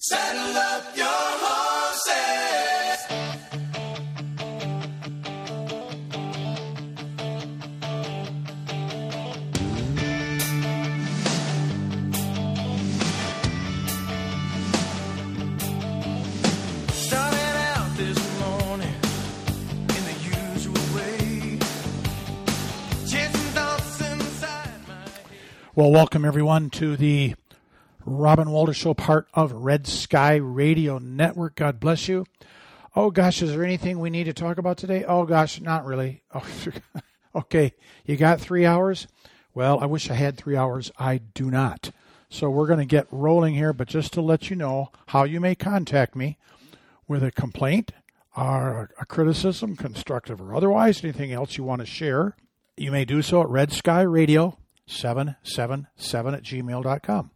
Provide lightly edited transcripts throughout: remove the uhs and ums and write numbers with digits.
Saddle up your horses. Started out this morning in the usual way. Chasing thoughts inside my head. Well, welcome everyone to the Robin Walter Show, part of Red Sky Radio Network. God bless you. Oh gosh, is there anything we need to talk about today? Oh gosh, not really. Oh, okay, you got 3 hours? Well, I wish I had 3 hours. I do not. So we're going to get rolling here, but just to let you know how you may contact me with a complaint, or a criticism, constructive or otherwise, anything else you want to share, you may do so at redskyradio777@gmail.com.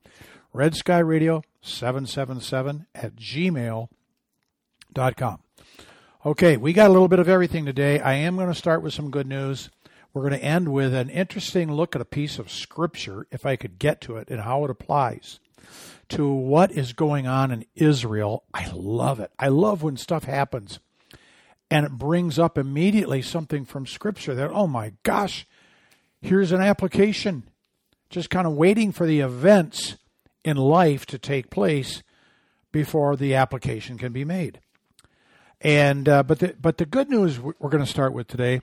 redskyradio777@gmail.com. Okay, we got a little bit of everything today. I am going to start with some good news. We're going to end with an interesting look at a piece of scripture, if I could get to it, and how it applies to what is going on in Israel. I love it. I love when stuff happens and it brings up immediately something from scripture that, oh my gosh, here's an application. Just kind of waiting for the events in life to take place before the application can be made. And but the good news we're going to start with today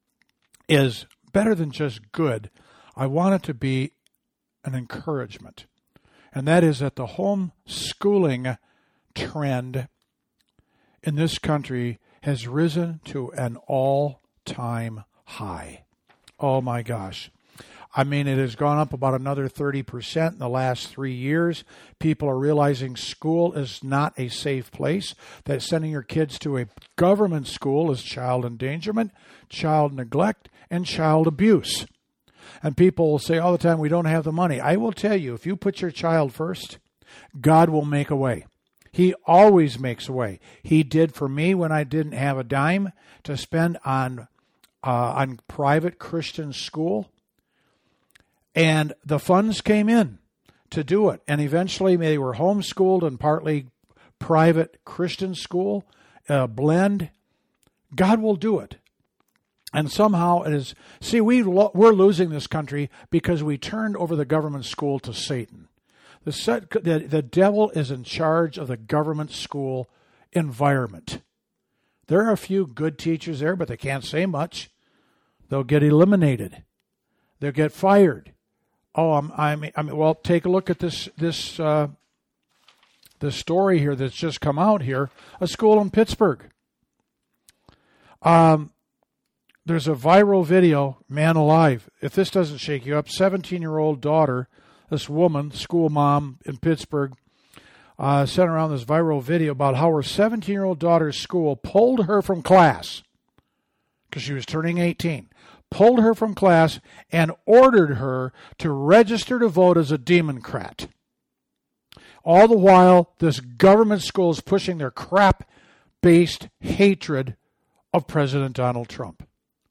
is better than just good. I want it to be an encouragement, and that is that the homeschooling trend in this country has risen to an all-time high. Oh my gosh. I mean, it has gone up about another 30% in the last 3 years. People are realizing school is not a safe place, that sending your kids to a government school is child endangerment, child neglect, and child abuse. And people will say all the time, we don't have the money. I will tell you, if you put your child first, God will make a way. He always makes a way. He did for me when I didn't have a dime to spend on private Christian school. And the funds came in to do it. And eventually they were homeschooled and partly private Christian school, blend. God will do it. And somehow it is, see, we're losing this country because we turned over the government school to Satan. The devil is in charge of the government school environment. There are a few good teachers there, but they can't say much. They'll get eliminated. They'll get fired. Oh, I mean, well, take a look at this story here that's just come out here. A school in Pittsburgh. There's a viral video, man alive. If this doesn't shake you up, 17-year-old daughter, this woman, school mom in Pittsburgh, sent around this viral video about how her 17-year-old daughter's school pulled her from class because she was turning 18. Pulled her from class and ordered her to register to vote as a Democrat. All the while, this government school is pushing their crap-based hatred of President Donald Trump.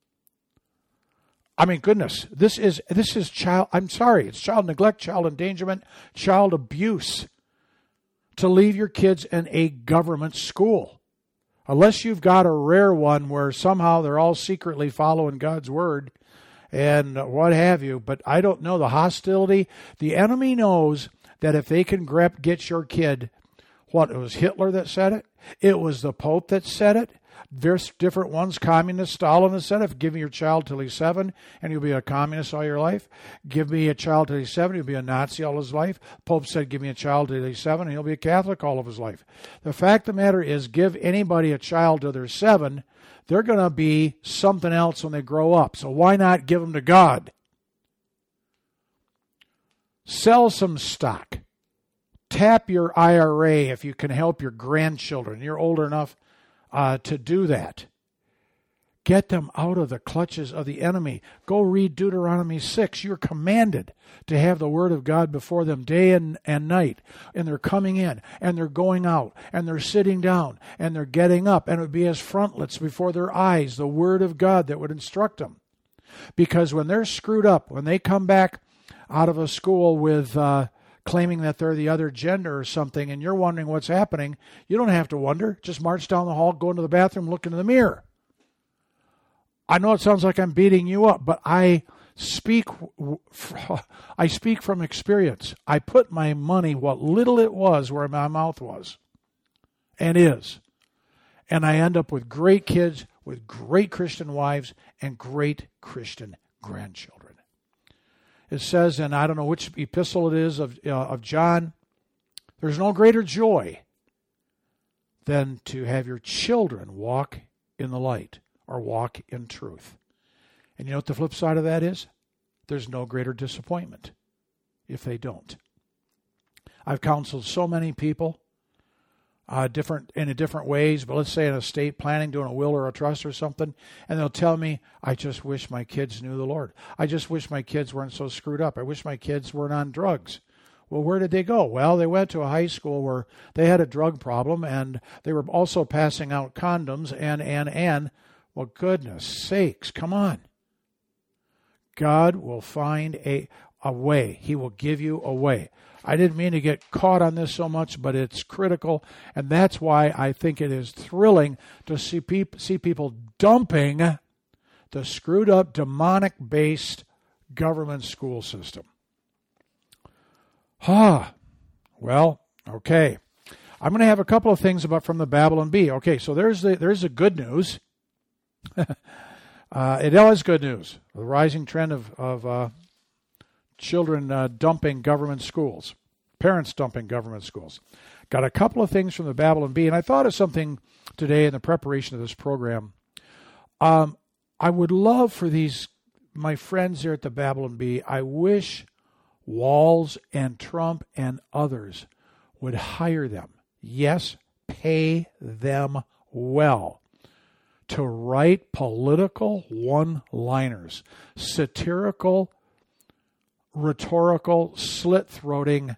I mean, goodness, this is child, I'm sorry, it's child neglect, child endangerment, child abuse to leave your kids in a government school. Unless you've got a rare one where somehow they're all secretly following God's word and what have you. But I don't know. The hostility, the enemy knows that if they can get your kid, it was Hitler that said it? It was the Pope that said it. There's different ones. Communist Stalin has said it. Give me your child till he's 7 and he'll be a communist all your life. Give me a child till he's 7, he'll be a Nazi all his life. Pope said, give me a child till he's 7 and he'll be a Catholic all of his life. The fact of the matter is, give anybody a child till they're 7, they're going to be something else when they grow up. So why not give them to God? Sell some stock. Tap your IRA if you can help your grandchildren. You're old enough to do that. Get them out of the clutches of the enemy. Go read Deuteronomy 6. You're commanded to have the word of God before them day and night. And they're coming in, and they're going out, and they're sitting down, and they're getting up, and it would be as frontlets before their eyes, the word of God that would instruct them. Because when they're screwed up, when they come back out of a school with claiming that they're the other gender or something, and you're wondering what's happening, you don't have to wonder. Just march down the hall, go into the bathroom, look into the mirror. I know it sounds like I'm beating you up, but I speak from experience. I put my money, what little it was, where my mouth was and is. And I end up with great kids, with great Christian wives, and great Christian grandchildren. It says, and I don't know which epistle it is of John, there's no greater joy than to have your children walk in the light or walk in truth. And you know what the flip side of that is? There's no greater disappointment if they don't. I've counseled so many people in different ways, but let's say in estate planning, doing a will or a trust or something, and they'll tell me, I just wish my kids knew the Lord. I just wish my kids weren't so screwed up. I wish my kids weren't on drugs. Well, where did they go? Well, they went to a high school where they had a drug problem, and they were also passing out condoms, and well, goodness sakes, come on. God will find a way. He will give you a way. I didn't mean to get caught on this so much, but it's critical, and that's why I think it is thrilling to see people dumping the screwed up, demonic-based government school system. Well, okay. I'm going to have a couple of things from the Babylon Bee. Okay, so there's the good news. It is good news. The rising trend of children dumping government schools, parents dumping government schools. Got a couple of things from the Babylon Bee, and I thought of something today in the preparation of this program. I would love for my friends here at the Babylon Bee, I wish Walls and Trump and others would hire them. Yes, pay them well to write political one-liners, satirical, rhetorical, slit-throating,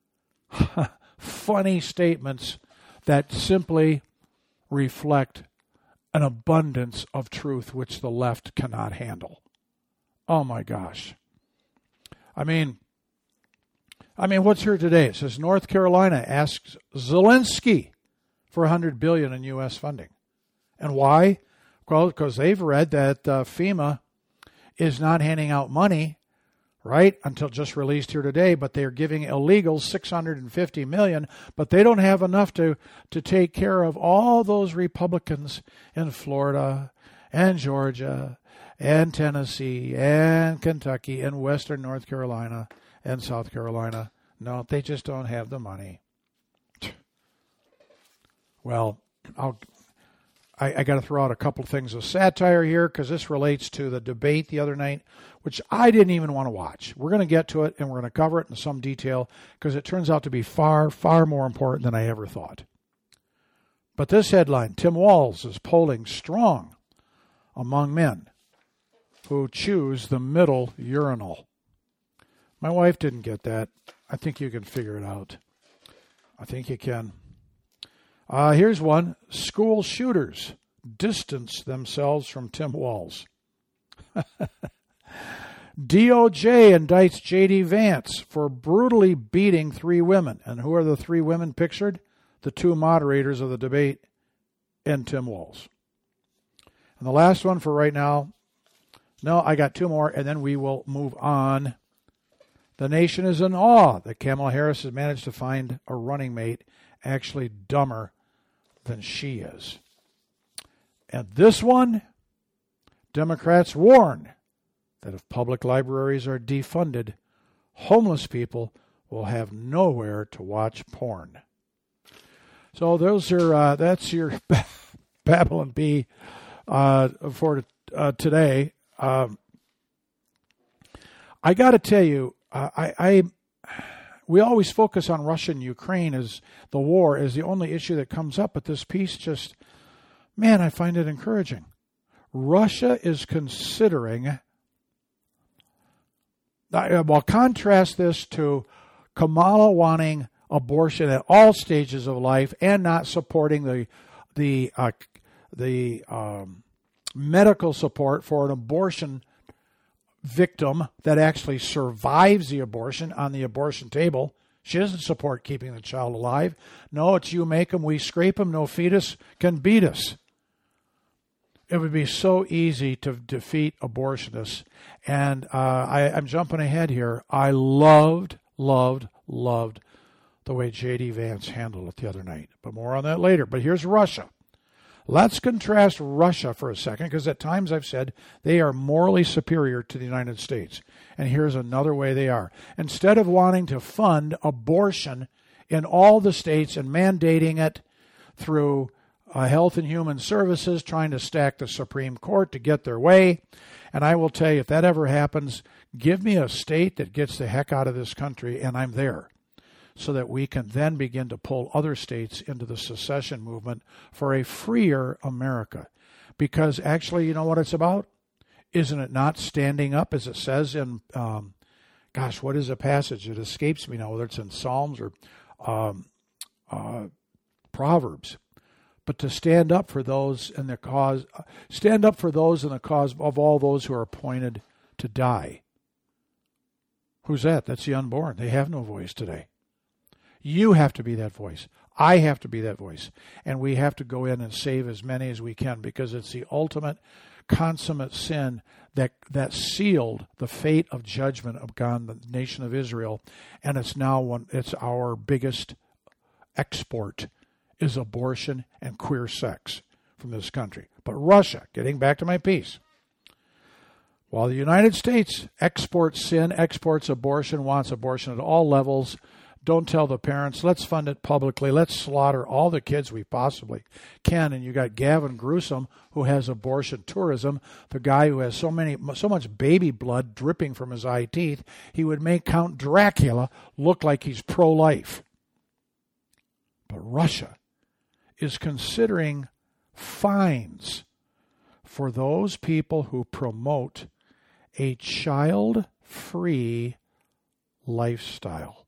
funny statements that simply reflect an abundance of truth which the left cannot handle. Oh my gosh. I mean, what's here today? It says North Carolina asks Zelensky for $100 billion in U.S. funding. And why? Well, because they've read that FEMA is not handing out money, right, until just released here today, but they're giving illegals $650 million, but they don't have enough to take care of all those Republicans in Florida and Georgia and Tennessee and Kentucky and Western North Carolina and South Carolina. No, they just don't have the money. Well, I got to throw out a couple of things of satire here because this relates to the debate the other night, which I didn't even want to watch. We're going to get to it, and we're going to cover it in some detail because it turns out to be far, far more important than I ever thought. But this headline, Tim Walz is polling strong among men who choose the middle urinal. My wife didn't get that. I think you can figure it out. I think you can. Here's one. School shooters distance themselves from Tim Walz. DOJ indicts J.D. Vance for brutally beating 3 women. And who are the 3 women pictured? The 2 moderators of the debate and Tim Walz. And the last one for right now. No, I got 2 more, and then we will move on. The nation is in awe that Kamala Harris has managed to find a running mate actually dumber than she is. And this one, Democrats warn that if public libraries are defunded, homeless people will have nowhere to watch porn. So those are that's your Babylon Bee for today. I got to tell you, we always focus on Russia and Ukraine as the war is the only issue that comes up, but this piece just, man, I find it encouraging. Russia is considering, well, contrast this to Kamala wanting abortion at all stages of life and not supporting the medical support for an abortion victim that actually survives the abortion on the abortion table She doesn't support keeping the child alive. No, it's you make them, we scrape them, no fetus can beat us. It would be so easy to defeat abortionists. And I'm jumping ahead here. I loved the way J.D. Vance handled it the other night. But more on that later. But here's Russia. Let's contrast Russia for a second, because at times I've said they are morally superior to the United States. And here's another way they are. Instead of wanting to fund abortion in all the states and mandating it through Health and Human Services, trying to stack the Supreme Court to get their way, and I will tell you, if that ever happens, give me a state that gets the heck out of this country, and I'm there, so that we can then begin to pull other states into the secession movement for a freer America. Because actually, you know what it's about? Isn't it not standing up, as it says in, what is a passage? It escapes me now, whether it's in Psalms or Proverbs. But to stand up for those in the cause, of all those who are appointed to die. Who's that? That's the unborn. They have no voice today. You have to be that voice. I have to be that voice. And we have to go in and save as many as we can, because it's the ultimate consummate sin that sealed the fate of judgment upon the nation of Israel. And it's now it's our biggest export is abortion and queer sex from this country. But Russia, getting back to my piece, while the United States exports sin, exports abortion, wants abortion at all levels, don't tell the parents, let's fund it publicly, let's slaughter all the kids we possibly can. And you got Gavin Newsom, who has abortion tourism, the guy who has so much baby blood dripping from his eye teeth, he would make Count Dracula look like he's pro-life. But Russia is considering fines for those people who promote a child-free lifestyle.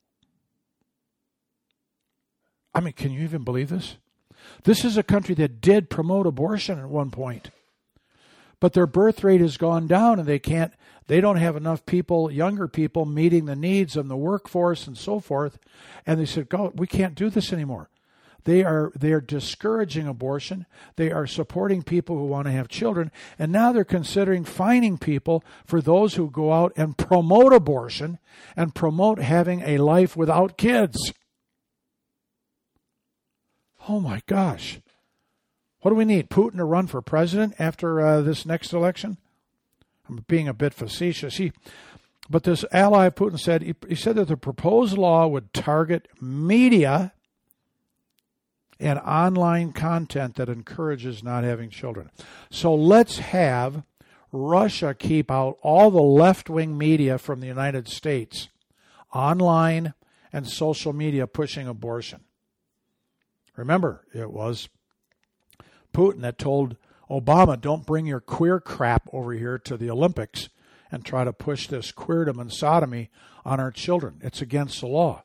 I mean, can you even believe this? This is a country that did promote abortion at one point, but their birth rate has gone down, and they don't have enough people, younger people, meeting the needs of the workforce and so forth. And they said, "God, we can't do this anymore." They are discouraging abortion. They are supporting people who want to have children. And now they're considering fining people for those who go out and promote abortion and promote having a life without kids. Oh my gosh. What do we need? Putin to run for president after this next election? I'm being a bit facetious. But this ally of Putin said, he said that the proposed law would target media and online content that encourages not having children. So let's have Russia keep out all the left-wing media from the United States, online and social media pushing abortion. Remember, it was Putin that told Obama, don't bring your queer crap over here to the Olympics and try to push this queerdom and sodomy on our children. It's against the law.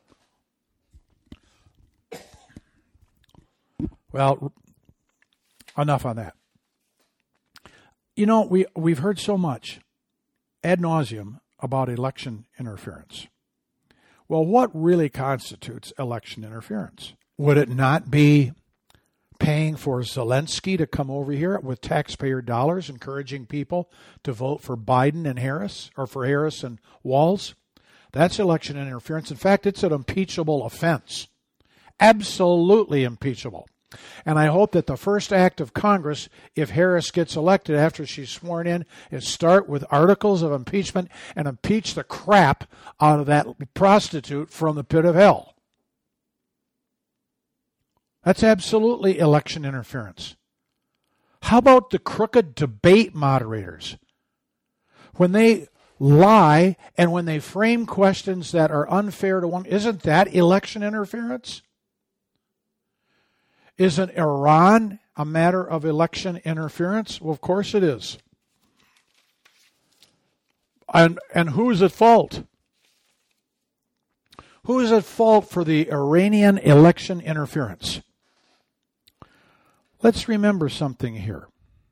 Well, enough on that. You know, we've heard so much ad nauseum about election interference. Well, what really constitutes election interference? Would it not be paying for Zelensky to come over here with taxpayer dollars, encouraging people to vote for Biden and Harris, or for Harris and Walz? That's election interference. In fact, it's an impeachable offense. Absolutely impeachable. And I hope that the first act of Congress, if Harris gets elected after she's sworn in, is start with articles of impeachment and impeach the crap out of that prostitute from the pit of hell. That's absolutely election interference. How about the crooked debate moderators? When they lie and when they frame questions that are unfair to one, isn't that election interference? Isn't Iran a matter of election interference? Well, of course it is. And who is at fault? Who is at fault for the Iranian election interference? Let's remember something here.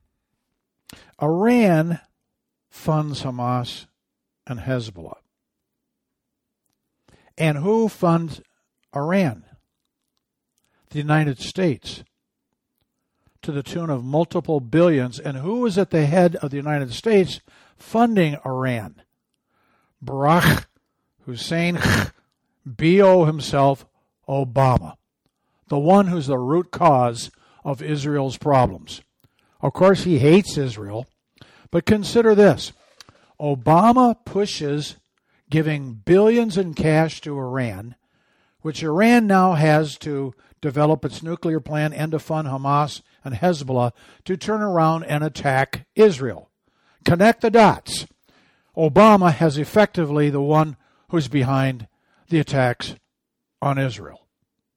Iran funds Hamas and Hezbollah. And who funds Iran, the United States, to the tune of multiple billions. And who was at the head of the United States funding Iran? Barack Hussein B.O. himself, Obama, the one who's the root cause of Israel's problems. Of course, he hates Israel, but consider this. Obama pushes giving billions in cash to Iran, which Iran now has to develop its nuclear plan and to fund Hamas and Hezbollah to turn around and attack Israel. Connect the dots. Obama has effectively the one who's behind the attacks on Israel.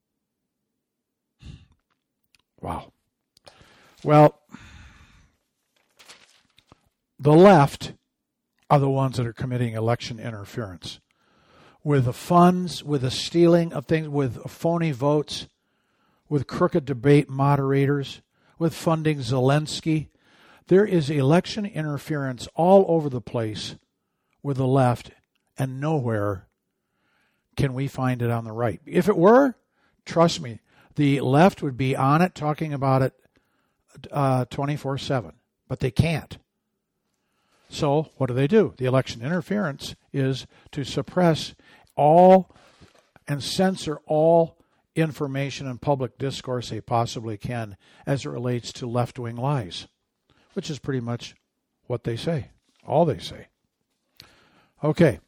Wow. Well, the left are the ones that are committing election interference with the funds, with the stealing of things, with phony votes, with crooked debate moderators, with funding Zelensky. There is election interference all over the place with the left, and nowhere can we find it on the right. If it were, trust me, the left would be on it, talking about it 24/7, but they can't. So what do? The election interference is to suppress all and censor all information and public discourse they possibly can as it relates to left-wing lies, which is pretty much what they say, all they say. Okay.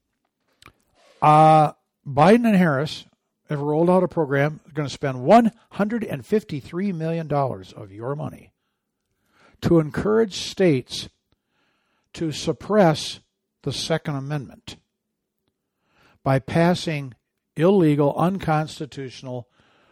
Biden and Harris have rolled out a program that's going to spend $153 million of your money to encourage states to suppress the Second Amendment by passing illegal, unconstitutional,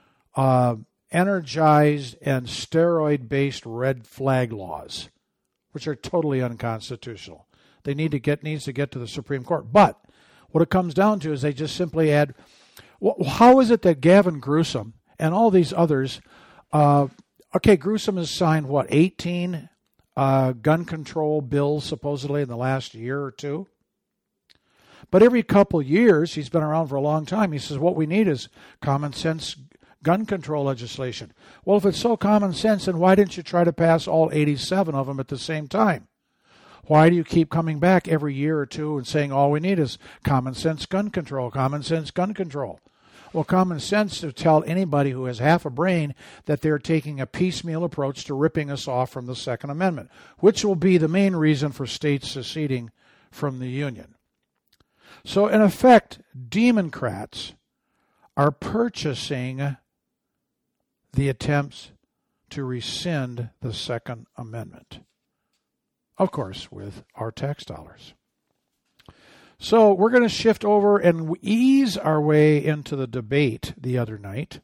energized, and steroid-based red flag laws, which are totally unconstitutional. They needs to get to the Supreme Court. But what it comes down to is they just simply add, how is it that Gavin Newsom and all these others, Newsom has signed, 18 gun control bills supposedly in the last year or two? But every couple years, he's been around for a long time, he says what we need is common sense gun control legislation. Well, if it's so common sense, then why didn't you try to pass all 87 of them at the same time? Why do you keep coming back every year or two and saying all we need is common sense gun control, common sense gun control? Well, common sense to tell anybody who has half a brain that they're taking a piecemeal approach to ripping us off from the Second Amendment, which will be the main reason for states seceding from the Union. So, in effect, Democrats are purchasing the attempts to rescind the Second Amendment. Of course, with our tax dollars. So we're going to shift over and ease our way into the debate the other night.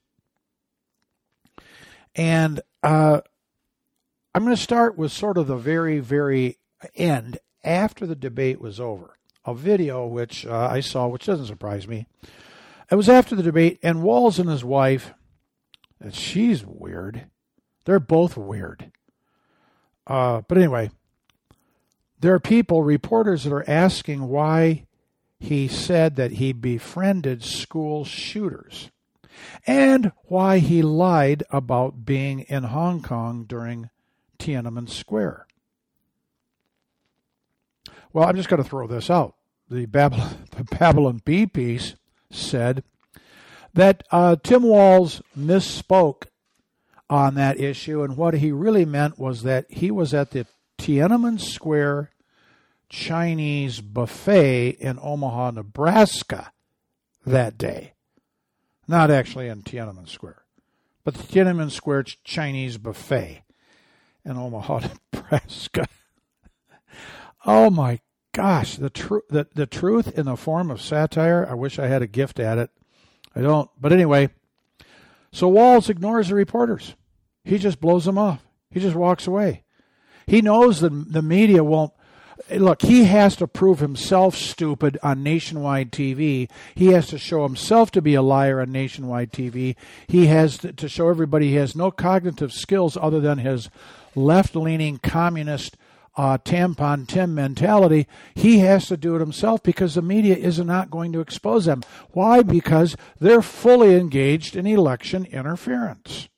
And I'm going to start with sort of the very, very end, after the debate was over. A video which I saw, which doesn't surprise me. It was after the debate, and Walz and his wife, and she's weird. They're both weird. But anyway, there are people, reporters, that are asking why he said that he befriended school shooters and why he lied about being in Hong Kong during Tiananmen Square. Well, I'm just going to throw this out. The Babylon Bee piece said that Tim Walz misspoke on that issue, and what he really meant was that he was at the Tiananmen Square Chinese buffet in Omaha, Nebraska that day. Not actually in Tiananmen Square, but the Tiananmen Square Chinese buffet in Omaha, Nebraska. Oh my gosh, the truth in the form of satire. I wish I had a gift at it. I don't. But anyway, so Walz ignores the reporters. He just blows them off. He just walks away. He knows the media won't. Look, he has to prove himself stupid on nationwide TV. He has to show himself to be a liar on nationwide TV. He has to show everybody he has no cognitive skills other than his left-leaning communist tampon Tim mentality. He has to do it himself because the media is not going to expose them. Why? Because they're fully engaged in election interference.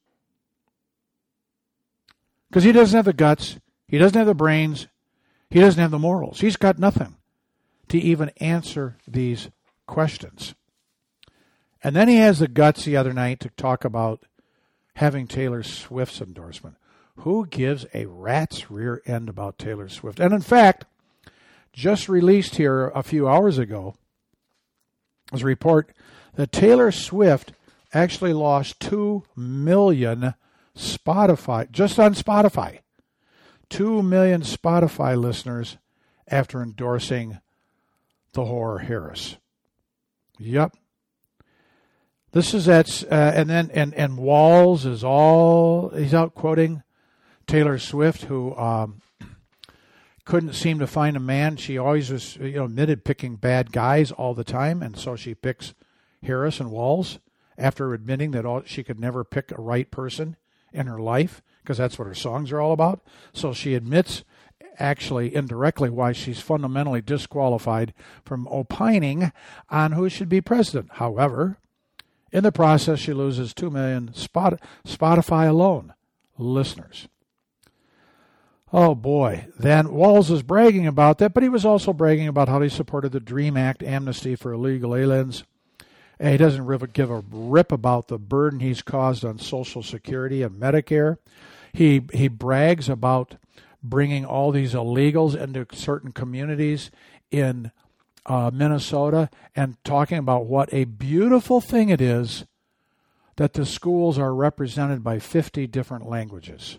Because he doesn't have the guts, he doesn't have the brains, he doesn't have the morals. He's got nothing to even answer these questions. And then he has the guts the other night to talk about having Taylor Swift's endorsement. Who gives a rat's rear end about Taylor Swift? And in fact, just released here a few hours ago was a report that Taylor Swift actually lost 2 million Spotify, just on Spotify, 2 million Spotify listeners after endorsing the whore Harris. Yep. This is and Walls is he's out quoting Taylor Swift, who couldn't seem to find a man. She always was, admitted picking bad guys all the time, and so she picks Harris and Walls after admitting that she could never pick a right person in her life, because that's what her songs are all about. So she admits, actually indirectly, why she's fundamentally disqualified from opining on who should be president. However, in the process, she loses 2 million Spotify alone listeners. Oh boy. Then Walls is bragging about that, but he was also bragging about how he supported the DREAM Act amnesty for illegal aliens. And he doesn't really give a rip about the burden he's caused on Social Security and Medicare. He brags about bringing all these illegals into certain communities in Minnesota and talking about what a beautiful thing it is that the schools are represented by 50 different languages.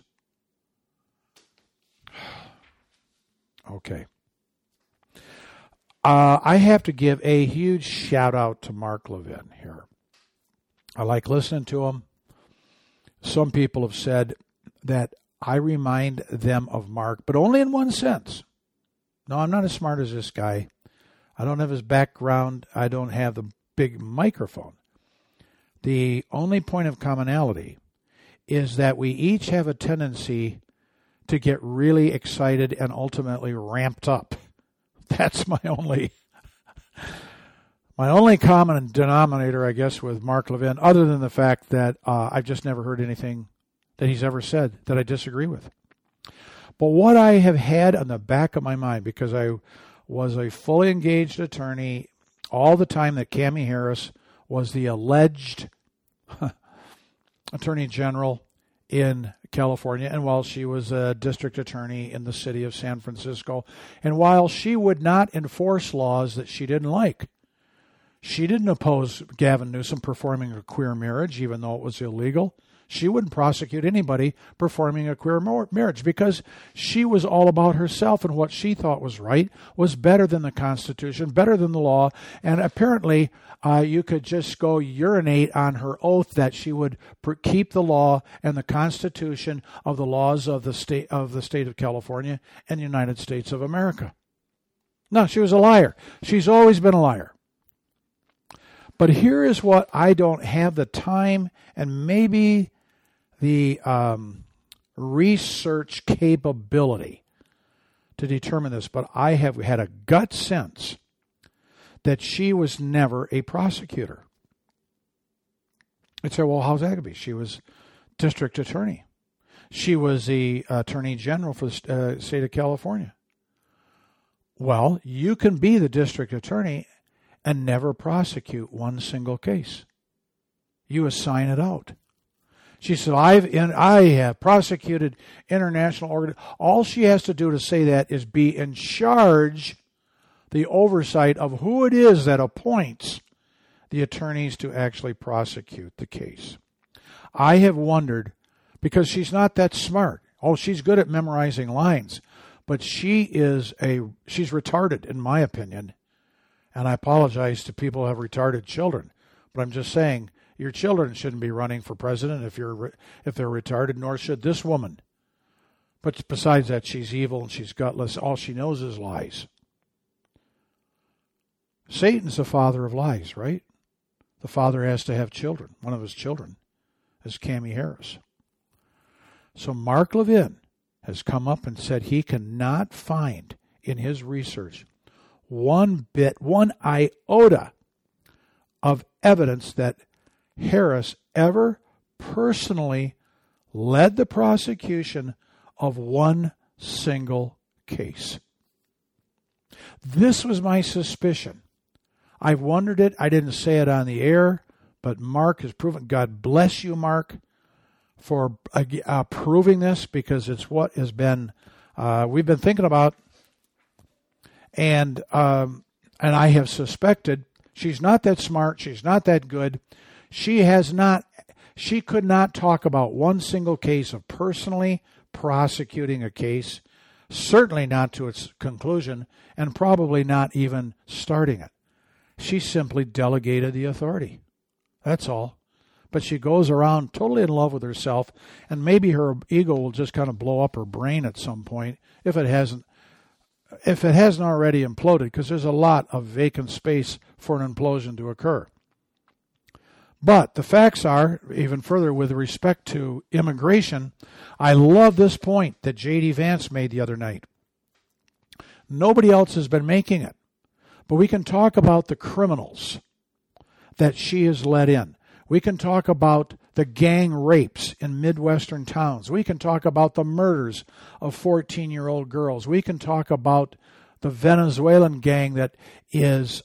Okay. I have to give a huge shout out to Mark Levin here. I like listening to him. Some people have said that I remind them of Mark, but only in one sense. No, I'm not as smart as this guy. I don't have his background. I don't have the big microphone. The only point of commonality is that we each have a tendency to get really excited and ultimately ramped up. That's my only common denominator, I guess, with Mark Levin, other than the fact that I've just never heard anything that he's ever said that I disagree with. But what I have had on the back of my mind, because I was a fully engaged attorney all the time that Cammie Harris was the alleged attorney general in California, and while she was a district attorney in the city of San Francisco, and while she would not enforce laws that she didn't like, she didn't oppose Gavin Newsom performing a queer marriage, even though it was illegal. She wouldn't prosecute anybody performing a queer marriage because she was all about herself, and what she thought was right was better than the Constitution, better than the law, and apparently you could just go urinate on her oath that she would keep the law and the Constitution of the laws of the state of California and the United States of America. No, she was a liar. She's always been a liar. But here is what I don't have the time and maybe the research capability to determine this, but I have had a gut sense that she was never a prosecutor. You'd say, well, how's that going to be? She was district attorney. She was the attorney general for the state of California. Well, you can be the district attorney and never prosecute one single case. You assign it out. She said, I have prosecuted international organizations. All she has to do to say that is be in charge, the oversight of who it is that appoints the attorneys to actually prosecute the case. I have wondered, because she's not that smart. Oh, she's good at memorizing lines, but she's retarded, in my opinion. And I apologize to people who have retarded children, but I'm just saying your children shouldn't be running for president if they're retarded, nor should this woman. But besides that, she's evil and she's gutless. All she knows is lies. Satan's the father of lies, right? The father has to have children. One of his children is Cammie Harris. So Mark Levin has come up and said he cannot find in his research one iota of evidence that Harris ever personally led the prosecution of one single case. This was my suspicion. I've wondered it. I didn't say it on the air, but Mark has proven. God bless you, Mark, for proving this, because it's what has been we've been thinking about, and I have suspected she's not that smart. She's not that good. She could not talk about one single case of personally prosecuting a case, certainly not to its conclusion, and probably not even starting it. She simply delegated the authority. That's all. But she goes around totally in love with herself, and maybe her ego will just kind of blow up her brain at some point if it hasn't already imploded, because there's a lot of vacant space for an implosion to occur. But the facts are, even further with respect to immigration, I love this point that J.D. Vance made the other night. Nobody else has been making it. But we can talk about the criminals that she has let in. We can talk about the gang rapes in Midwestern towns. We can talk about the murders of 14-year-old girls. We can talk about the Venezuelan gang that is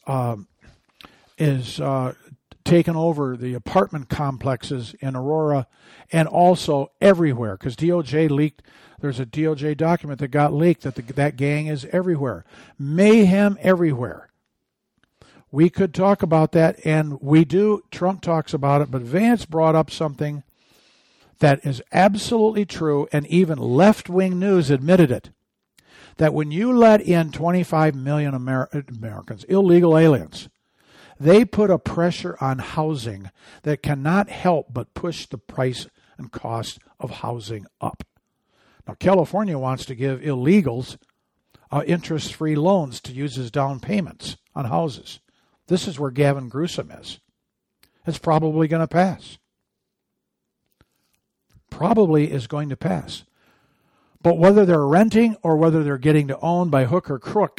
taken over the apartment complexes in Aurora and also everywhere, because DOJ leaked. There's a DOJ document that got leaked that that gang is everywhere. Mayhem everywhere. We could talk about that, and we do. Trump talks about it, but Vance brought up something that is absolutely true, and even left-wing news admitted it, that when you let in 25 million Americans, illegal aliens, they put a pressure on housing that cannot help but push the price and cost of housing up. Now, California wants to give illegals interest-free loans to use as down payments on houses. This is where Gavin Newsom is. It's probably going to pass. Probably is going to pass. But whether they're renting or whether they're getting to own by hook or crook,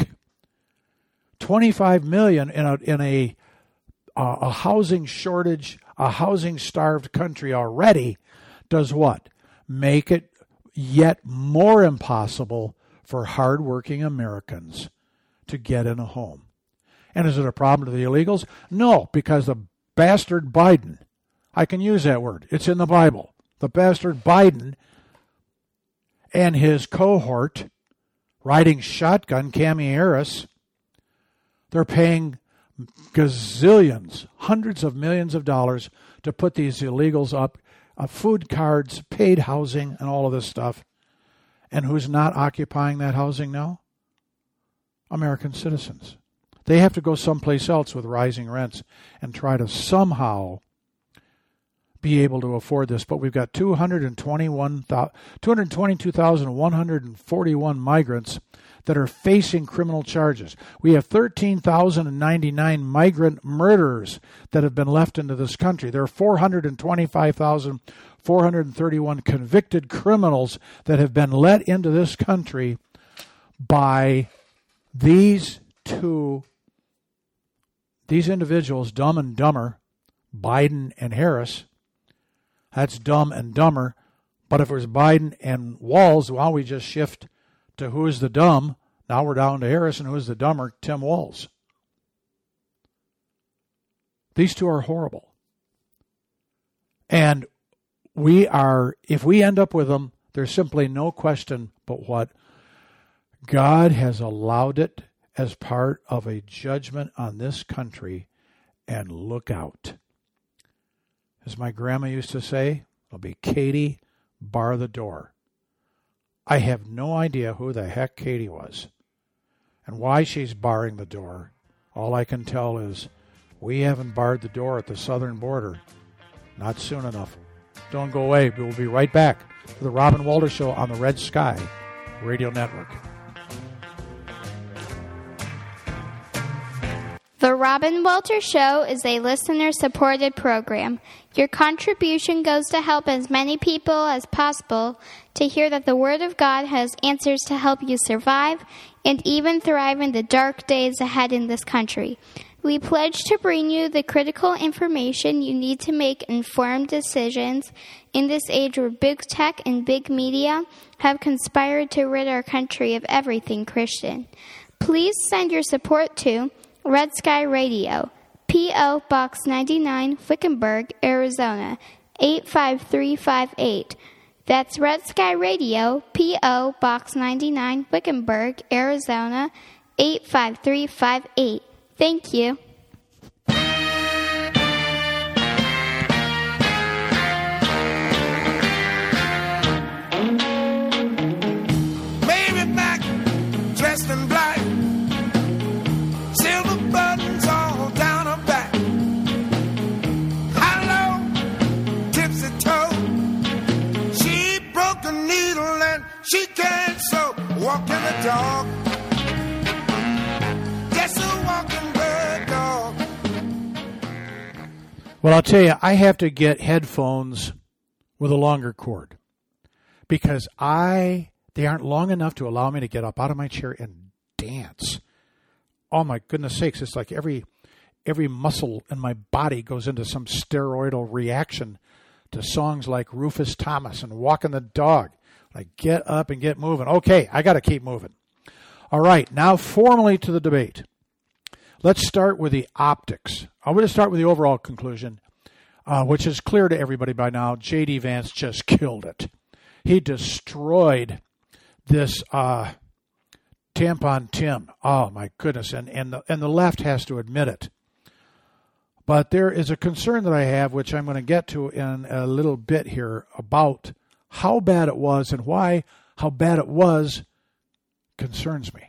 25 million in a housing shortage, a housing-starved country already does what? Make it yet more impossible for hardworking Americans to get in a home. And is it a problem to the illegals? No, because the bastard Biden, I can use that word, it's in the Bible. The bastard Biden and his cohort riding shotgun, Cami Harris, they're paying gazillions, hundreds of millions of dollars to put these illegals up, food cards, paid housing, and all of this stuff. And who's not occupying that housing now? American citizens. They have to go someplace else with rising rents and try to somehow be able to afford this. But we've got 222,141 migrants that are facing criminal charges. We have 13,099 migrant murderers that have been left into this country. There are 425,431 convicted criminals that have been let into this country by these individuals, Dumb and Dumber, Biden and Harris. That's Dumb and Dumber. But if it was Biden and Walz, why don't we just shift to who is the dumb? Now we're down to Harris, and who is the dumber? Tim Walz. These two are horrible. And if we end up with them, there's simply no question but what God has allowed it as part of a judgment on this country, and look out. As my grandma used to say, it'll be Katie, bar the door. I have no idea who the heck Katie was and why she's barring the door. All I can tell is we haven't barred the door at the southern border. Not soon enough. Don't go away. We'll be right back to the Robin Walter Show on the Red Sky Radio Network. The Robin Walter Show is a listener-supported program. Your contribution goes to help as many people as possible to hear that the Word of God has answers to help you survive and even thrive in the dark days ahead in this country. We pledge to bring you the critical information you need to make informed decisions in this age where big tech and big media have conspired to rid our country of everything Christian. Please send your support to Red Sky Radio, P.O. Box 99, Wickenburg, Arizona, 85358. That's Red Sky Radio, P.O. Box 99, Wickenburg, Arizona, 85358. Thank you. Baby back, dressed in black, silver buttons all down her back. High low, tipsy toe. She broke a needle and she can't sew. Walking the dog, just a walking bird dog. Well, I'll tell you, I have to get headphones with a longer cord because they aren't long enough to allow me to get up out of my chair and dance. Oh my goodness sakes, it's like every muscle in my body goes into some steroidal reaction to songs like Rufus Thomas and Walking the Dog. Like, get up and get moving. Okay, I got to keep moving. All right, now formally to the debate. Let's start with the optics. I'm going to start with the overall conclusion, which is clear to everybody by now. J.D. Vance just killed it. He destroyed this Tampon Tim. Oh, my goodness, and the left has to admit it. But there is a concern that I have, which I'm going to get to in a little bit here, about how bad it was and why how bad it was concerns me.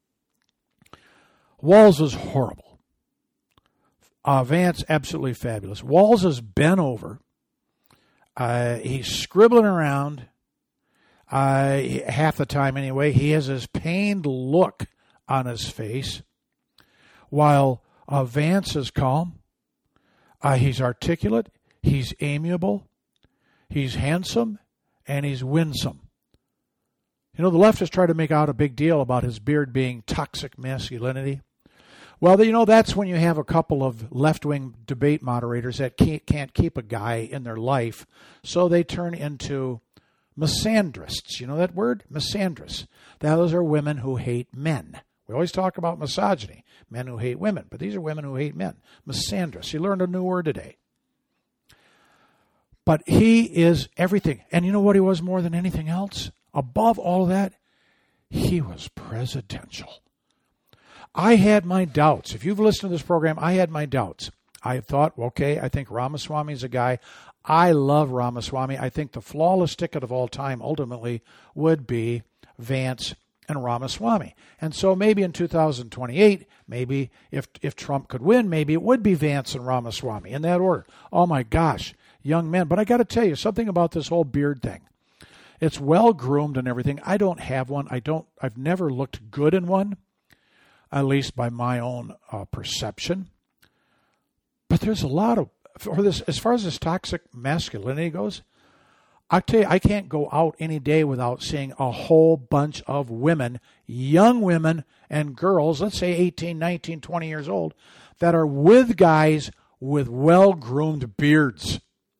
Walz was horrible. Vance, absolutely fabulous. Walz is bent over. He's scribbling around. Half the time anyway. He has this pained look on his face, while Vance is calm. He's articulate. He's amiable. He's handsome. And he's winsome. You know, the leftists try to make out a big deal about his beard being toxic masculinity. Well, you know, that's when you have a couple of left-wing debate moderators that can't keep a guy in their life, so they turn into misandrists. You know that word? Misandrists. Those are women who hate men. We always talk about misogyny, men who hate women, but these are women who hate men. Misandrists. You learned a new word today. But he is everything. And you know what he was more than anything else? Above all that, he was presidential. I had my doubts. If you've listened to this program, I had my doubts. I thought, okay, I think Ramaswamy is a guy. I love Ramaswamy. I think the flawless ticket of all time ultimately would be Vance and Ramaswamy. And so maybe in 2028, maybe if Trump could win, maybe it would be Vance and Ramaswamy in that order. Oh my gosh, young men. But I got to tell you something about this whole beard thing. It's well groomed and everything. I don't have one. I've never looked good in one, at least by my own perception. But there's a lot of, for this, as far as this toxic masculinity goes, I tell you, I can't go out any day without seeing a whole bunch of women, young women and girls, let's say 18, 19, 20 years old, that are with guys with well-groomed beards.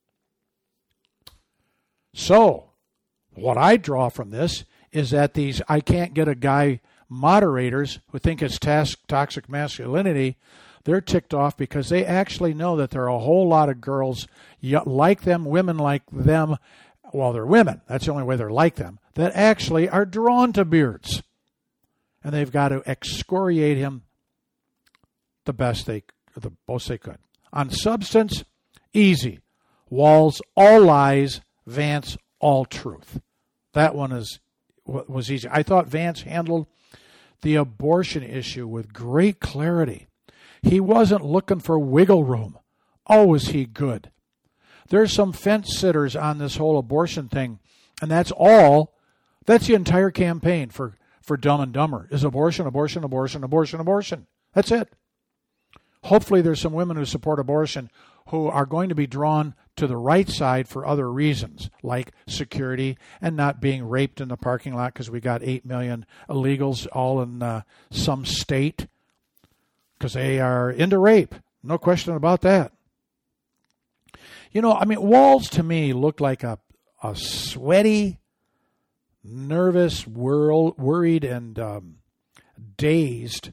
So, what I draw from this is that these I can't get a guy moderators who think it's toxic masculinity, they're ticked off because they actually know that there are a whole lot of girls like them, women like them, well, they're women, that's the only way they're like them, that actually are drawn to beards. And they've got to excoriate him the most they could. On substance, easy. Walz, all lies. Vance, all truth. That one was easy. I thought Vance handled the abortion issue with great clarity. He wasn't looking for wiggle room. Oh, was he good. There's some fence sitters on this whole abortion thing, and that's all. That's the entire campaign for Dumb and Dumber is abortion, abortion, abortion, abortion, abortion. That's it. Hopefully there's some women who support abortion who are going to be drawn to the right side for other reasons, like security and not being raped in the parking lot because we got 8 million illegals all in some state because they are into rape. No question about that. You know, I mean, Walz to me looked like a sweaty, nervous, worried, and dazed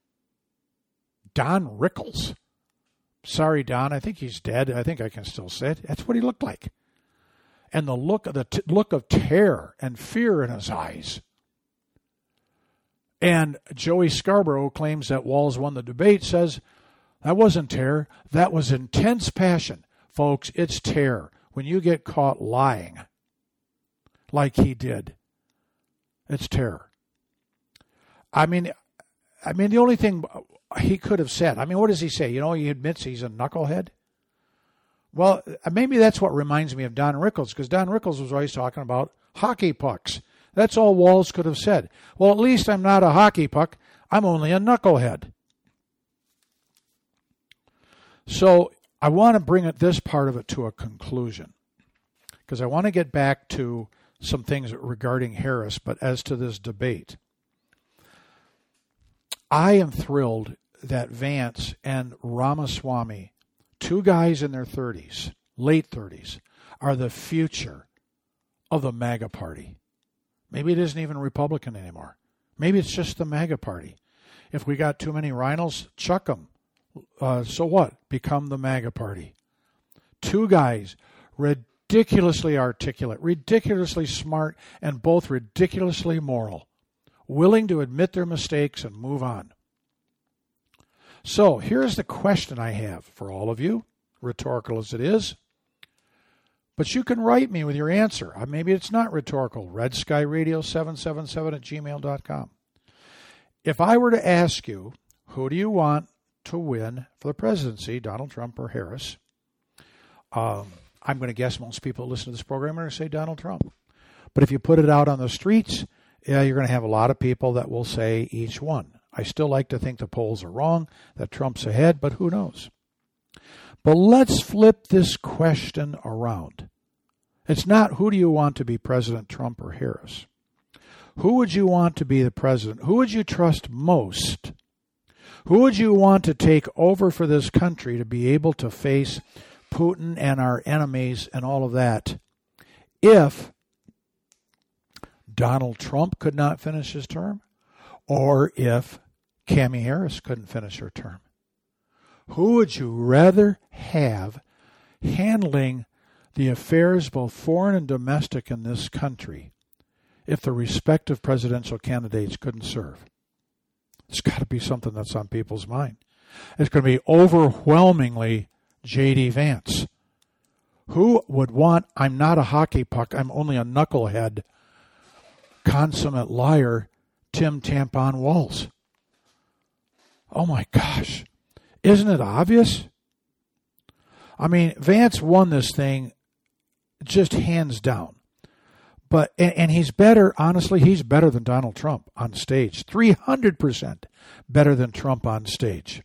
Don Rickles. Sorry, Don. I think he's dead. I think I can still say it. That's what he looked like, and the look of terror and fear in his eyes. And Joey Scarborough claims that Walz won the debate. Says that wasn't terror. That was intense passion, folks. It's terror when you get caught lying, like he did. It's terror. I mean, the only thing he could have said, I mean, what does he say? You know, he admits he's a knucklehead. Well, maybe that's what reminds me of Don Rickles, because Don Rickles was always talking about hockey pucks. That's all Walz could have said. Well, at least I'm not a hockey puck. I'm only a knucklehead. So I want to bring this part of it to a conclusion, because I want to get back to some things regarding Harris, but as to this debate, I am thrilled that Vance and Ramaswamy, two guys in their 30s, late 30s, are the future of the MAGA party. Maybe it isn't even Republican anymore. Maybe it's just the MAGA party. If we got too many rhinos, chuck them. So what? Become the MAGA party. Two guys, ridiculously articulate, ridiculously smart, and both ridiculously moral, willing to admit their mistakes and move on. So here's the question I have for all of you, rhetorical as it is. But you can write me with your answer. Maybe it's not rhetorical. RedSkyRadio777@gmail.com. If I were to ask you, who do you want to win for the presidency, Donald Trump or Harris? I'm going to guess most people that listen to this program are going to say Donald Trump. But if you put it out on the streets, you're going to have a lot of people that will say each one. I still like to think the polls are wrong, that Trump's ahead, but who knows? But let's flip this question around. It's not who do you want to be President, Trump or Harris. Who would you want to be the president? Who would you trust most? Who would you want to take over for this country to be able to face Putin and our enemies and all of that if Donald Trump could not finish his term or if Kamala Harris couldn't finish her term? Who would you rather have handling the affairs, both foreign and domestic, in this country if the respective presidential candidates couldn't serve? It's got to be something that's on people's mind. It's going to be overwhelmingly J.D. Vance. Who would want, I'm not a hockey puck, I'm only a knucklehead, consummate liar, Tim Tampon Walz? Oh my gosh. Isn't it obvious? I mean, Vance won this thing just hands down. But and he's better, honestly, he's better than Donald Trump on stage. 300% better than Trump on stage.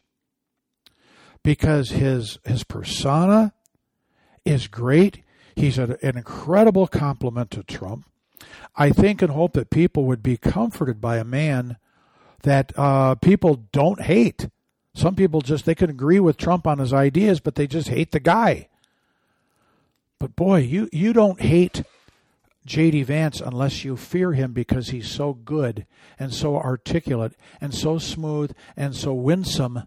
Because his persona is great. He's an incredible compliment to Trump. I think and hope that people would be comforted by a man that people don't hate. Some people they can agree with Trump on his ideas, but they just hate the guy. But boy, you don't hate J.D. Vance unless you fear him because he's so good and so articulate and so smooth and so winsome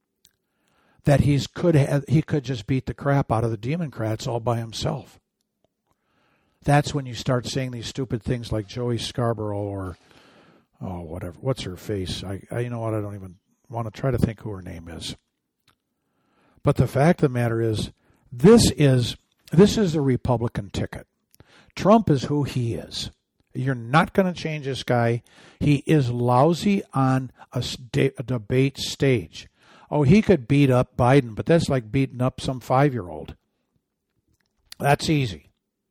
that he could just beat the crap out of the Democrats all by himself. That's when you start saying these stupid things like Joey Scarborough or whatever. What's her face? You know what? I don't even want to try to think who her name is. But the fact of the matter is, this is the Republican ticket. Trump is who he is. You're not going to change this guy. He is lousy on a debate stage. Oh, he could beat up Biden, but that's like beating up some 5-year-old. That's easy.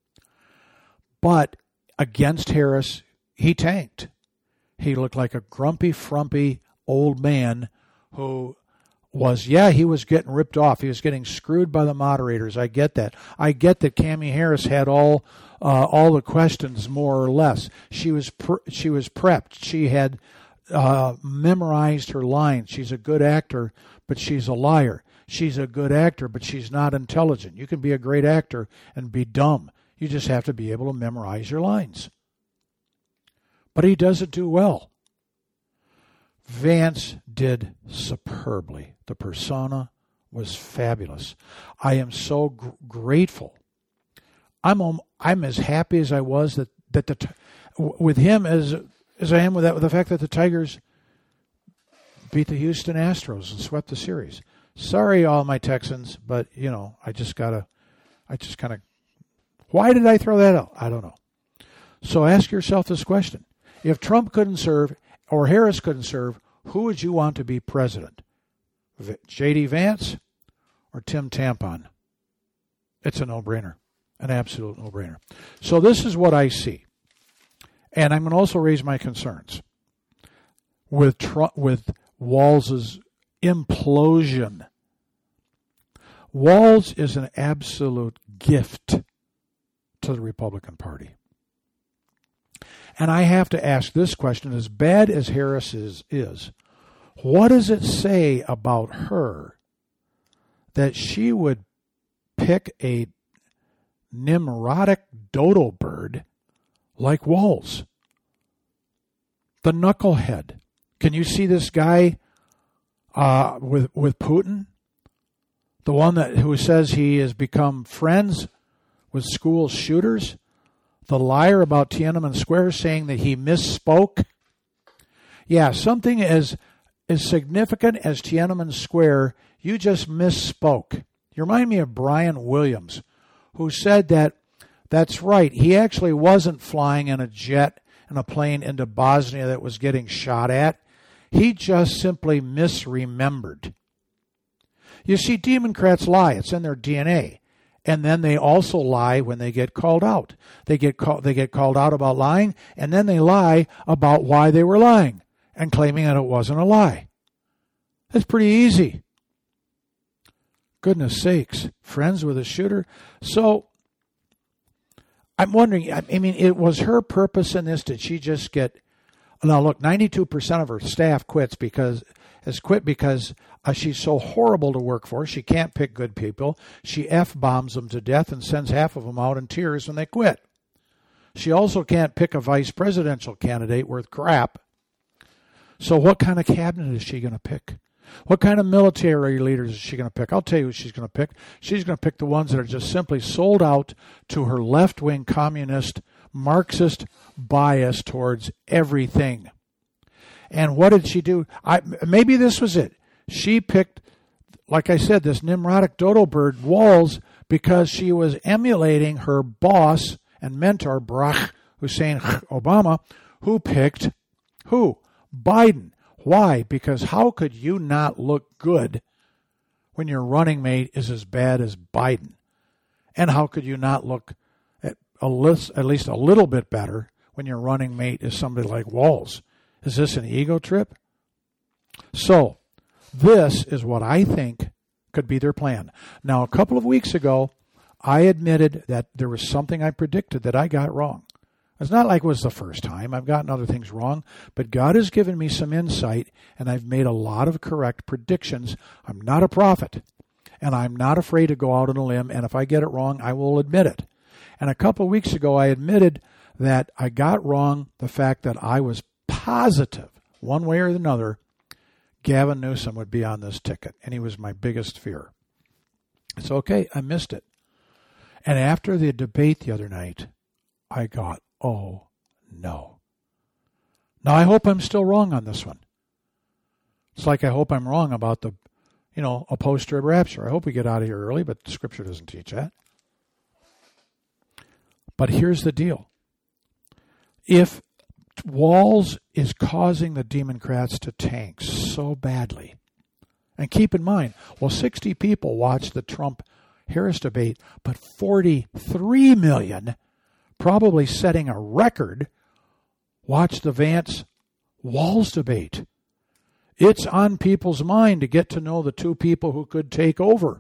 But against Harris, he tanked. He looked like a grumpy, frumpy old man who was, he was getting ripped off. He was getting screwed by the moderators. I get that. I get that Cammie Harris had all the questions more or less. She was prepped. She had memorized her lines. She's a good actor, but she's a liar. She's a good actor, but she's not intelligent. You can be a great actor and be dumb. You just have to be able to memorize your lines. But he doesn't do well. Vance did superbly. The persona was fabulous. I am so grateful. I'm as happy as I was with him as I am with the fact that the Tigers beat the Houston Astros and swept the series. Sorry, all my Texans, but I just kind of. Why did I throw that out? I don't know. So ask yourself this question: if Trump couldn't serve or Harris couldn't serve, who would you want to be president? J.D. Vance or Tim Tampon? It's a no-brainer, an absolute no-brainer. So this is what I see. And I'm going to also raise my concerns with Walz's implosion. Walz is an absolute gift to the Republican Party. And I have to ask this question, as bad as Harris is, what does it say about her that she would pick a Nimrodic dodo bird like Walz? The knucklehead. Can you see this guy with Putin? The one who says he has become friends with school shooters? The liar about Tiananmen Square saying that he misspoke? Yeah, something as significant as Tiananmen Square, you just misspoke. You remind me of Brian Williams, who said that's right, he actually wasn't flying in a jet in a plane into Bosnia that was getting shot at. He just simply misremembered. You see, Democrats lie. It's in their DNA. And then they also lie when they get called out. They get called out about lying, and then they lie about why they were lying and claiming that it wasn't a lie. That's pretty easy. Goodness sakes, friends with a shooter. So I'm wondering, I mean, it was her purpose in this. Did she just get... Now, look, 92% of her staff quit because she's so horrible to work for. She can't pick good people. She F-bombs them to death and sends half of them out in tears when they quit. She also can't pick a vice presidential candidate worth crap. So what kind of cabinet is she going to pick? What kind of military leaders is she going to pick? I'll tell you who she's going to pick. She's going to pick the ones that are just simply sold out to her left-wing communist, Marxist bias towards everything. And what did she do? Maybe this was it. She picked, like I said, this Nimrodic dodo bird, Walz, because she was emulating her boss and mentor, Barack Hussein Obama, who picked who? Biden. Why? Because how could you not look good when your running mate is as bad as Biden? And how could you not look at least a little bit better when your running mate is somebody like Walz? Is this an ego trip? So, this is what I think could be their plan. Now, a couple of weeks ago, I admitted that there was something I predicted that I got wrong. It's not like it was the first time. I've gotten other things wrong, but God has given me some insight, and I've made a lot of correct predictions. I'm not a prophet, and I'm not afraid to go out on a limb, and if I get it wrong, I will admit it. And a couple of weeks ago, I admitted that I got wrong the fact that I was positive, one way or another, Gavin Newsom would be on this ticket, and he was my biggest fear. It's okay, I missed it. And after the debate the other night, I got, oh, no. Now, I hope I'm still wrong on this one. It's like I hope I'm wrong about a post-trib rapture. I hope we get out of here early, but the Scripture doesn't teach that. But here's the deal. If Walz is causing the Democrats to tank so badly, and keep in mind, 60 people watched the Trump-Harris debate, but 43 million, probably setting a record, watched the Vance-Walz debate. It's on people's mind to get to know the two people who could take over.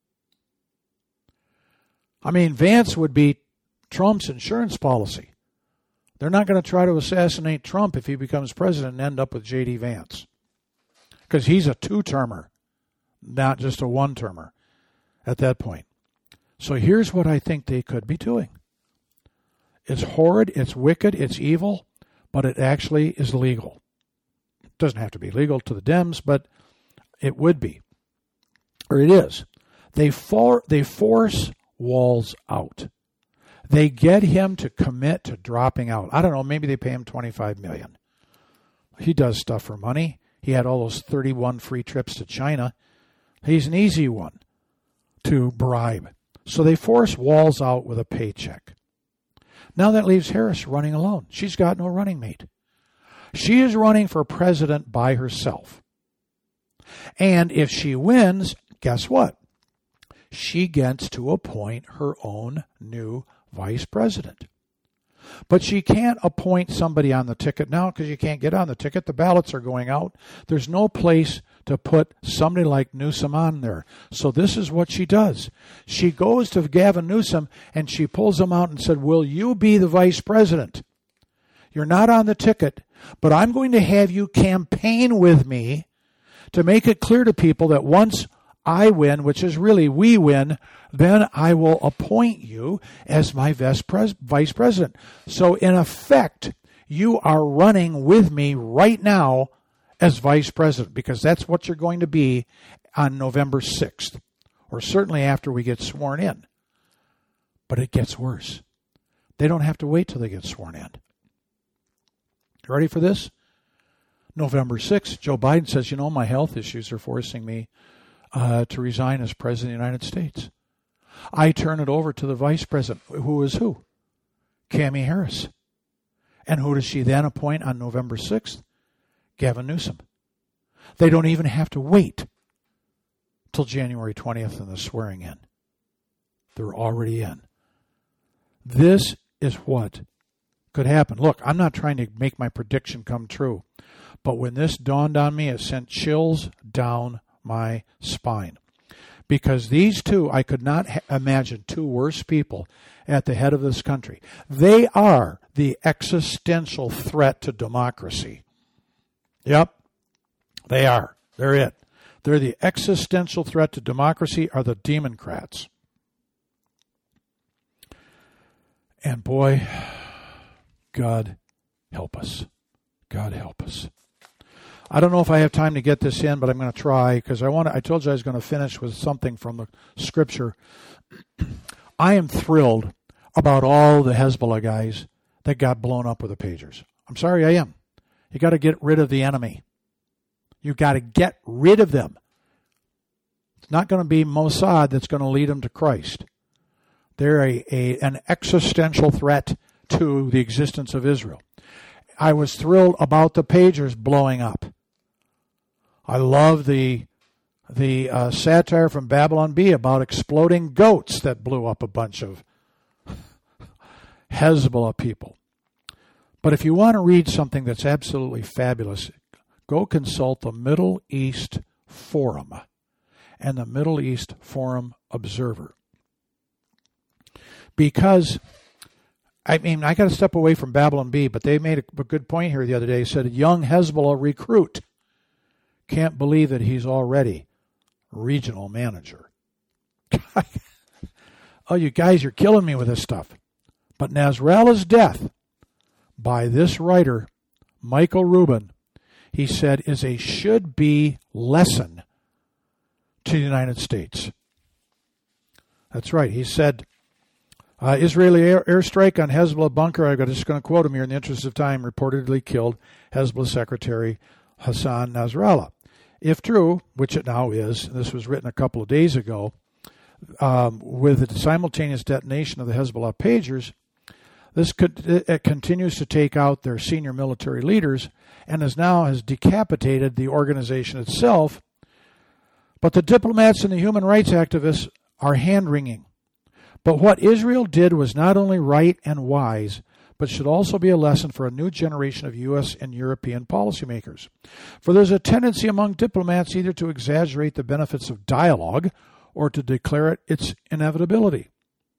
I mean, Vance would be Trump's insurance policy. They're not going to try to assassinate Trump if he becomes president and end up with J.D. Vance. Because he's a two-termer, not just a one-termer at that point. So here's what I think they could be doing. It's horrid, it's wicked, it's evil, but it actually is legal. It doesn't have to be legal to the Dems, but it would be. Or it is. They force Walz out. They get him to commit to dropping out. I don't know, maybe they pay him $25 million. He does stuff for money. He had all those 31 free trips to China. He's an easy one to bribe. So they force Walz out with a paycheck. Now that leaves Harris running alone. She's got no running mate. She is running for president by herself. And if she wins, guess what? She gets to appoint her own new vice president. But she can't appoint somebody on the ticket now because you can't get on the ticket. The ballots are going out. There's no place to put somebody like Newsom on there. So this is what she does. She goes to Gavin Newsom and she pulls him out and said, will you be the vice president? You're not on the ticket, but I'm going to have you campaign with me to make it clear to people that once I win, which is really we win, then I will appoint you as my vice president. So in effect, you are running with me right now as vice president because that's what you're going to be on November 6th, or certainly after we get sworn in. But it gets worse. They don't have to wait till they get sworn in. You ready for this? November 6th, Joe Biden says, my health issues are forcing me to resign as president of the United States. I turn it over to the vice president. Who is who? Kamala Harris. And who does she then appoint on November 6th? Gavin Newsom. They don't even have to wait till January 20th and the swearing in. They're already in. This is what could happen. Look, I'm not trying to make my prediction come true, but when this dawned on me, it sent chills down my spine. Because these two, I could not imagine two worse people at the head of this country. They are the existential threat to democracy. Yep, they are. They're it. They're the existential threat to democracy are the Democrats. And boy, God help us. God help us. I don't know if I have time to get this in, but I'm going to try because I told you I was going to finish with something from the scripture. I am thrilled about all the Hezbollah guys that got blown up with the pagers. I'm sorry, I am. You got to get rid of the enemy. You got to get rid of them. It's not going to be Mossad that's going to lead them to Christ. They're an existential threat to the existence of Israel. I was thrilled about the pagers blowing up. I love the satire from Babylon Bee about exploding goats that blew up a bunch of Hezbollah people. But if you want to read something that's absolutely fabulous, go consult the Middle East Forum and the Middle East Forum Observer. Because, I got to step away from Babylon Bee, but they made a good point here the other day. They said, young Hezbollah recruit. Can't believe that he's already regional manager. Oh, you guys, you're killing me with this stuff. But Nasrallah's death by this writer, Michael Rubin, he said, is a should-be lesson to the United States. That's right. He said, Israeli airstrike on Hezbollah bunker, I'm just going to quote him here in the interest of time, reportedly killed Hezbollah Secretary Hassan Nasrallah. If true, which it now is, this was written a couple of days ago, with the simultaneous detonation of the Hezbollah pagers, it continues to take out their senior military leaders and has decapitated the organization itself. But the diplomats and the human rights activists are hand-wringing. But what Israel did was not only right and wise, but should also be a lesson for a new generation of U.S. and European policymakers. For there's a tendency among diplomats either to exaggerate the benefits of dialogue or to declare it its inevitability.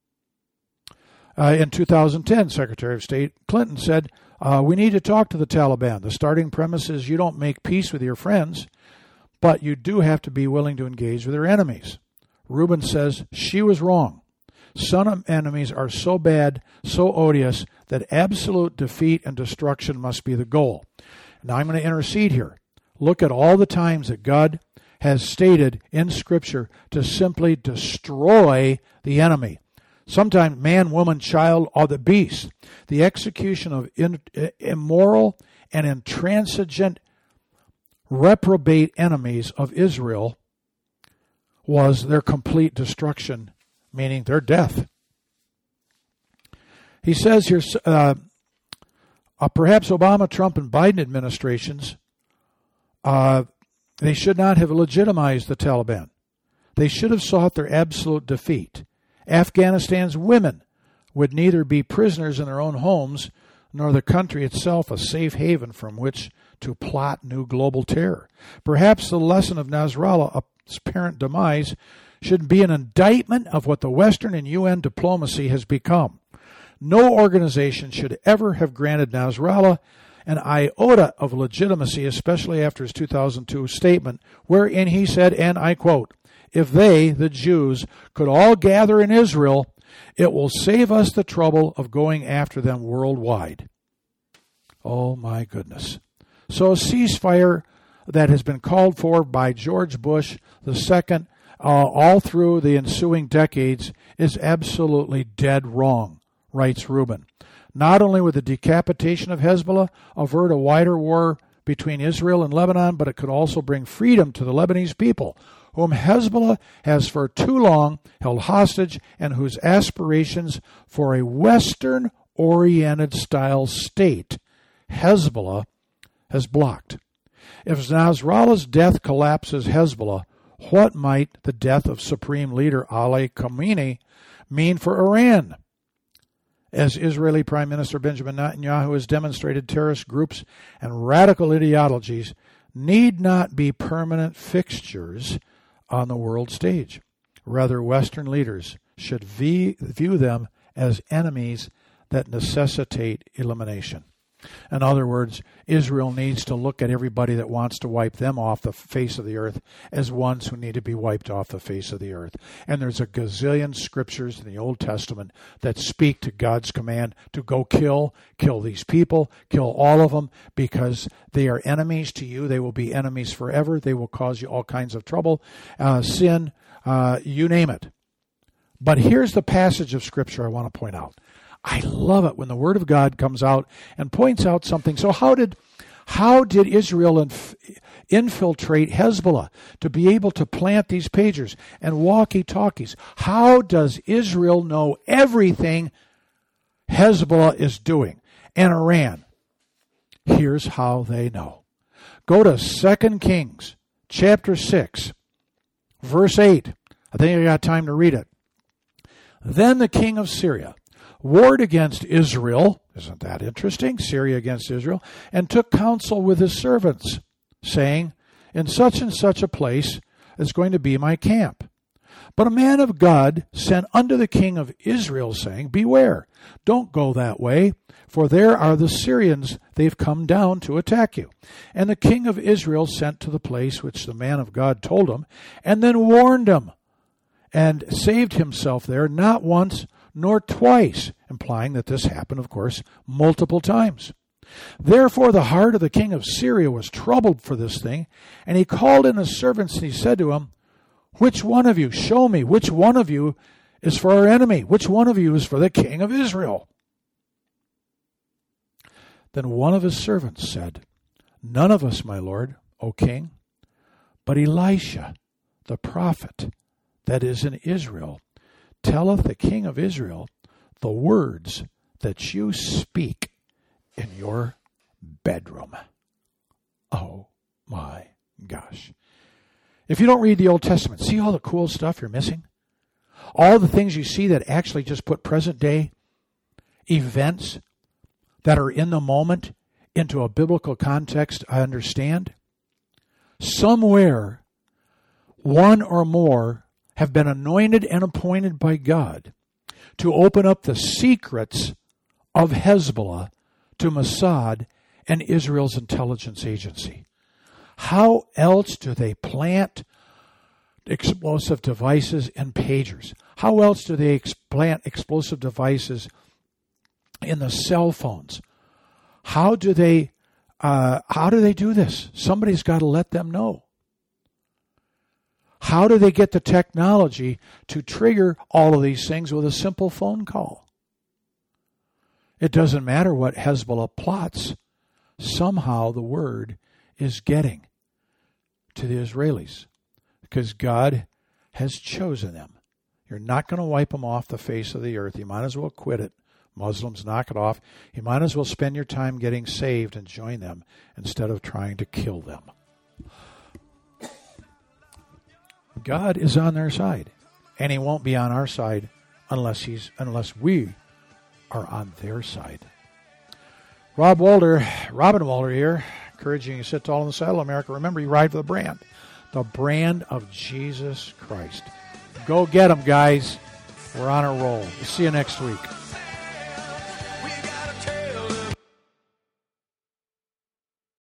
In 2010, Secretary of State Clinton said, we need to talk to the Taliban. The starting premise is you don't make peace with your friends, but you do have to be willing to engage with your enemies. Rubin says she was wrong. Some enemies are so bad, so odious, that absolute defeat and destruction must be the goal. Now I'm going to intercede here. Look at all the times that God has stated in Scripture to simply destroy the enemy. Sometimes man, woman, child, or the beast. The execution of immoral and intransigent reprobate enemies of Israel was their complete destruction, meaning their death. He says here, perhaps Obama, Trump, and Biden administrations, they should not have legitimized the Taliban. They should have sought their absolute defeat. Afghanistan's women would neither be prisoners in their own homes nor the country itself a safe haven from which to plot new global terror. Perhaps the lesson of Nasrallah's apparent demise should be an indictment of what the Western and UN diplomacy has become. No organization should ever have granted Nasrallah an iota of legitimacy, especially after his 2002 statement, wherein he said, and I quote, "If they, the Jews, could all gather in Israel, it will save us the trouble of going after them worldwide." Oh my goodness. So a ceasefire that has been called for by George Bush II all through the ensuing decades is absolutely dead wrong, writes Rubin. Not only would the decapitation of Hezbollah avert a wider war between Israel and Lebanon, but it could also bring freedom to the Lebanese people, whom Hezbollah has for too long held hostage and whose aspirations for a Western-oriented style state Hezbollah has blocked. If Nasrallah's death collapses Hezbollah, what might the death of Supreme Leader Ali Khamenei mean for Iran? As Israeli Prime Minister Benjamin Netanyahu has demonstrated, terrorist groups and radical ideologies need not be permanent fixtures on the world stage. Rather, Western leaders should view them as enemies that necessitate elimination. In other words, Israel needs to look at everybody that wants to wipe them off the face of the earth as ones who need to be wiped off the face of the earth. And there's a gazillion scriptures in the Old Testament that speak to God's command to go kill these people, kill all of them, because they are enemies to you. They will be enemies forever. They will cause you all kinds of trouble, sin, you name it. But here's the passage of Scripture I want to point out. I love it when the Word of God comes out and points out something. So how did Israel infiltrate Hezbollah to be able to plant these pagers and walkie-talkies? How does Israel know everything Hezbollah is doing and Iran? Here's how they know. Go to 2 Kings chapter 6, verse 8. I think I got time to read it. Then the king of Syria warred against Israel, isn't that interesting? Syria against Israel, and took counsel with his servants, saying, in such and such a place is going to be my camp. But a man of God sent unto the king of Israel, saying, beware, don't go that way, for there are the Syrians, they've come down to attack you. And the king of Israel sent to the place which the man of God told him, and then warned him, and saved himself there, not once, nor twice, implying that this happened, of course, multiple times. Therefore the heart of the king of Syria was troubled for this thing, and he called in his servants, and he said to him, which one of you, show me, which one of you is for our enemy? Which one of you is for the king of Israel? Then one of his servants said, none of us, my lord, O king, but Elisha, the prophet, that is in Israel, telleth the king of Israel the words that you speak in your bedroom. Oh my gosh. If you don't read the Old Testament, see all the cool stuff you're missing? All the things you see that actually just put present day events that are in the moment into a biblical context, I understand. Somewhere, one or more have been anointed and appointed by God to open up the secrets of Hezbollah to Mossad and Israel's intelligence agency. How else do they plant explosive devices in pagers? How else do they plant explosive devices in the cell phones? How do they do this? Somebody's got to let them know. How do they get the technology to trigger all of these things with a simple phone call? It doesn't matter what Hezbollah plots. Somehow the word is getting to the Israelis because God has chosen them. You're not going to wipe them off the face of the earth. You might as well quit it. Muslims, knock it off. You might as well spend your time getting saved and join them instead of trying to kill them. God is on their side, and he won't be on our side unless we are on their side. Robin Walter here, encouraging you to sit tall in the saddle, America. Remember, you ride for the brand of Jesus Christ. Go get them, guys. We're on a roll. We'll see you next week.